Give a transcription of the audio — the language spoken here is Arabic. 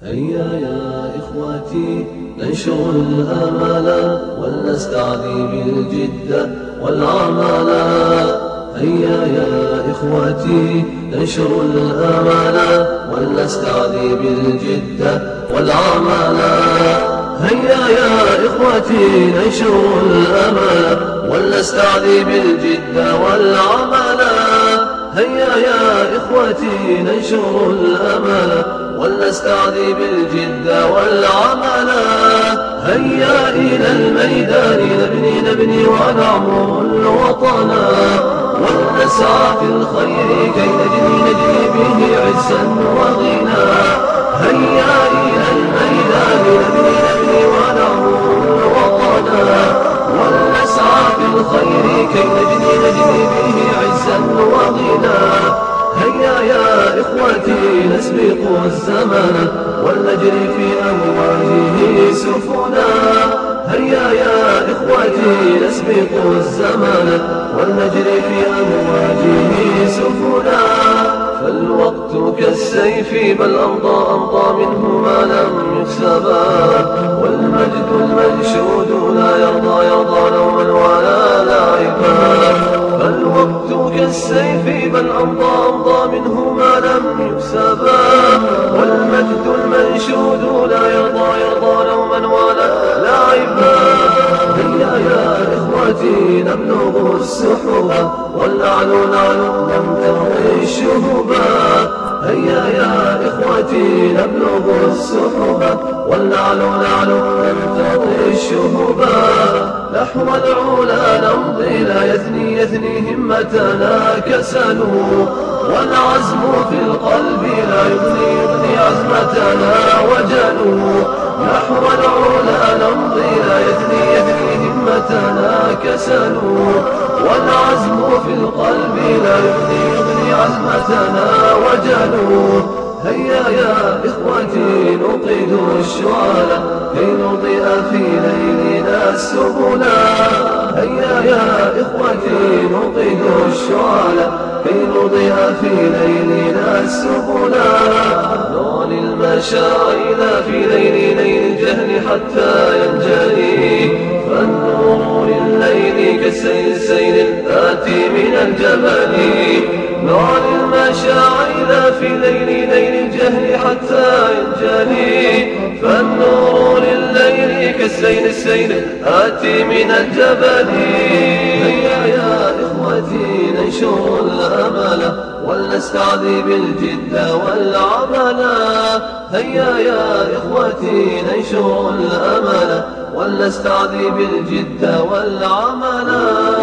هيا يا إخوتي ننشر الآمال ولنستعدي بالجد والعمل. هيا يا إخوتي ننشر الآمال ولنستعدي بالجد والعمل. هيا يا إخوتي ننشر الآمال ولنستعدي بالجد والعمل. هيا يا إخوتي ننشر الآمال ولنستعدي بالجد والعمل. هيا إلى الميدان نبني ونعمر الوطن ولنسعى في الخير كي نجني به عزا وغنى. هيا إلى الميدان نبني ونعمر الوطن ولنسعى في الخير كي نجني به عزا وغنى. هيا يا إخوتي نسبق الزمن ولنجري في أمواجه سفنا. هيا يا إخوتي نسبق الزمن ولنجري في أمواجه سفنا. فالوقت كالسيف بل أمضى منه ما لم يكسبا. والمجد المنشود لا يرضى نوما ولا لعبا. فالوقت كالسيف بل أمضى منه ما لم يكسبا. والمجد المنشود لا يرضى نوما ولا لعبا. هيا يا إخوتي نبلغ السحب والأعلو نمتطي الشهبا. هيا يا إخوتي نبلغ السحب والأعلو نمتطي الشهبا. نحو العلا نمضي لا يثني همتنا كسل. والعزم في القلب لا يغني عزمتنا وجل. نحو العلا نمضي لا يثني همتنا كسل. والعزم في القلب لا يغني عزمتنا وجل. هيا يا إخوتي نوقد الشعلى كي نضيء في ليلنا السبلا. هيا يا إخوتي نوقد الشعلى كي نضيء في ليلنا السبلا. نعلي المشاعل في ليل الجهل حتى ينجلي. فالنور لليل كالسيل الآتي من الجبل. نعلي المشاعل في ليل الجهل حتى ينجلي. فالنور لليل كالسيل الآتي من الجبل. هيا يا إخوتي ننشر الأمل ولنستعدي بالجد والعمل. هيا يا إخوتي ننشر الأمل ولنستعدي بالجد والعمل.